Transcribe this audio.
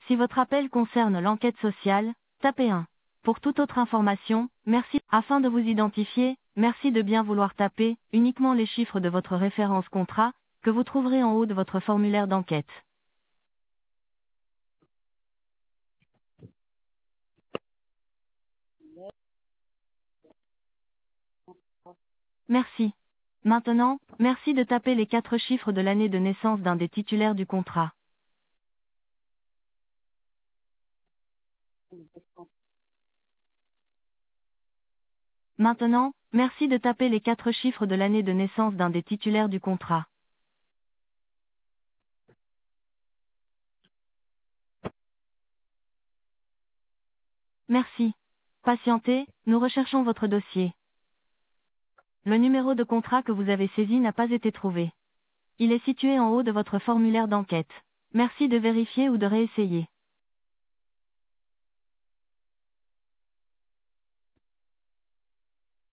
Si votre appel concerne l'enquête sociale, tapez 1. Pour toute autre information, merci. Afin de vous identifier, merci de bien vouloir taper uniquement les chiffres de votre référence contrat, que vous trouverez en haut de votre formulaire d'enquête. Merci. Maintenant, merci de taper les 4 chiffres de l'année de naissance d'un des titulaires du contrat. Maintenant, merci de taper les 4 chiffres de l'année de naissance d'un des titulaires du contrat. Merci. Patientez, nous recherchons votre dossier. Le numéro de contrat que vous avez saisi n'a pas été trouvé. Il est situé en haut de votre formulaire d'enquête. Merci de vérifier ou de réessayer.